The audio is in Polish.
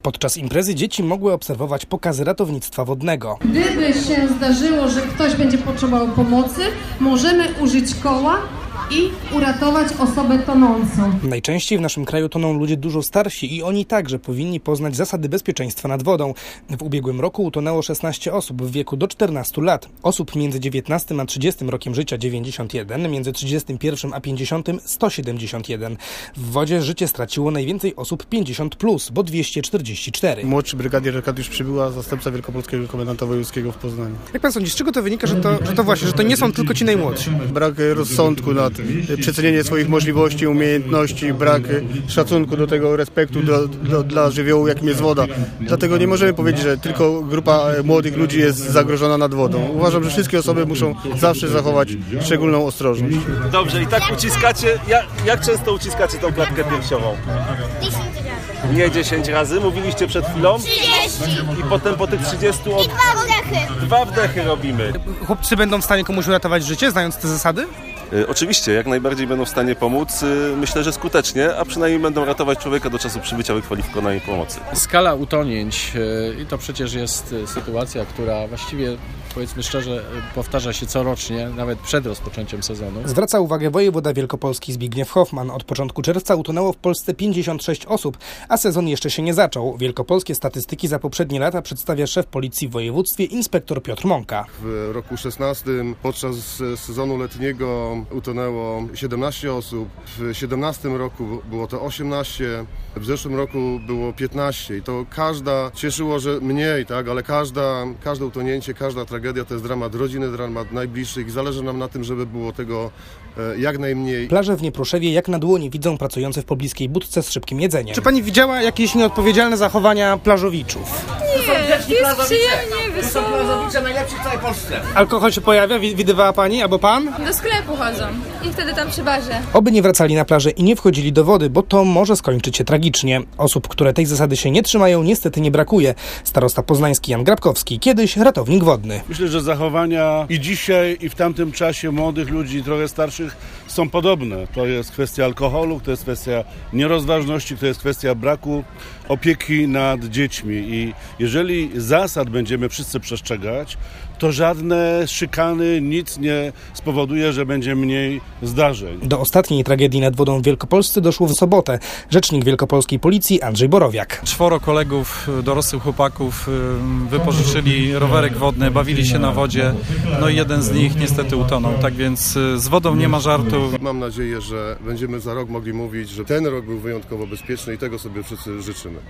Podczas imprezy dzieci mogły obserwować pokazy ratownictwa wodnego. Gdyby się zdarzyło, że ktoś będzie potrzebował pomocy, możemy użyć koła i uratować osobę tonącą. Najczęściej w naszym kraju toną ludzie dużo starsi i oni także powinni poznać zasady bezpieczeństwa nad wodą. W ubiegłym roku utonęło 16 osób w wieku do 14 lat. Osób między 19 a 30 rokiem życia 91, między 31 a 50 171. W wodzie życie straciło najwięcej osób 50+, bo 244. Młodszy brygadier Arkadiusz Przybyła, zastępca wielkopolskiego komendanta wojewódzkiego w Poznaniu. Jak pan sądzi, z czego to wynika, że to nie są tylko ci najmłodsi? Brak rozsądku nad przecenienie swoich możliwości, umiejętności, brak szacunku do tego, respektu dla żywiołu, jakim jest woda. Dlatego nie możemy powiedzieć, że tylko grupa młodych ludzi jest zagrożona nad wodą. Uważam, że wszystkie osoby muszą zawsze zachować szczególną ostrożność. Dobrze, i tak uciskacie, jak często uciskacie tą klatkę piersiową? 10 razy. Nie 10 razy, mówiliście przed chwilą? 30. I potem po tych 30 I 2 wdechy. 2 wdechy robimy. Chłopcy będą w stanie komuś uratować życie, znając te zasady? Oczywiście, jak najbardziej będą w stanie pomóc, myślę, że skutecznie, a przynajmniej będą ratować człowieka do czasu przybycia wykwalifikowanej pomocy. Skala utonięć i to przecież jest sytuacja, która właściwie, powiedzmy szczerze, powtarza się corocznie, nawet przed rozpoczęciem sezonu. Zwraca uwagę wojewoda wielkopolski Zbigniew Hoffman. Od początku czerwca utonęło w Polsce 56 osób, a sezon jeszcze się nie zaczął. Wielkopolskie statystyki za poprzednie lata przedstawia szef policji w województwie inspektor Piotr Mąka. W roku 16 podczas sezonu letniego utonęło 17 osób, w 17 roku było to 18, w zeszłym roku było 15 i to każda, cieszyło, że mniej, tak, ale każde utonięcie, każda tragedia to jest dramat rodziny, dramat najbliższych i zależy nam na tym, żeby było tego jak najmniej. Plaże w Niepruszewie jak na dłoni widzą pracujący w pobliskiej budce z szybkim jedzeniem. Czy pani widziała jakieś nieodpowiedzialne zachowania plażowiczów? Nie, jest przyjemnie, wesoło. To są plażowicze najlepsi w całej Polsce. Alkohol się pojawia? Widywała pani albo pan? Do sklepu chodzą i wtedy tam przy barze. Oby nie wracali na plażę i nie wchodzili do wody, bo to może skończyć się tragicznie. Osób, które tej zasady się nie trzymają, niestety nie brakuje. Starosta poznański Jan Grabkowski, kiedyś ratownik wodny. Myślę, że zachowania i dzisiaj, i w tamtym czasie młodych ludzi, trochę starszych, są podobne. To jest kwestia alkoholu, to jest kwestia nierozważności, to jest kwestia braku opieki nad dziećmi. I jeżeli zasad będziemy wszyscy przestrzegać, to żadne szykany, nic nie spowoduje, że będzie mniej zdarzeń. Do ostatniej tragedii nad wodą w Wielkopolsce doszło w sobotę. Rzecznik wielkopolskiej policji Andrzej Borowiak. 4 kolegów, dorosłych chłopaków, wypożyczyli rowerek wodny, bawili się na wodzie, no i jeden z nich niestety utonął. Tak więc z wodą nie ma żartu. Mam nadzieję, że będziemy za rok mogli mówić, że ten rok był wyjątkowo bezpieczny i tego sobie wszyscy życzymy.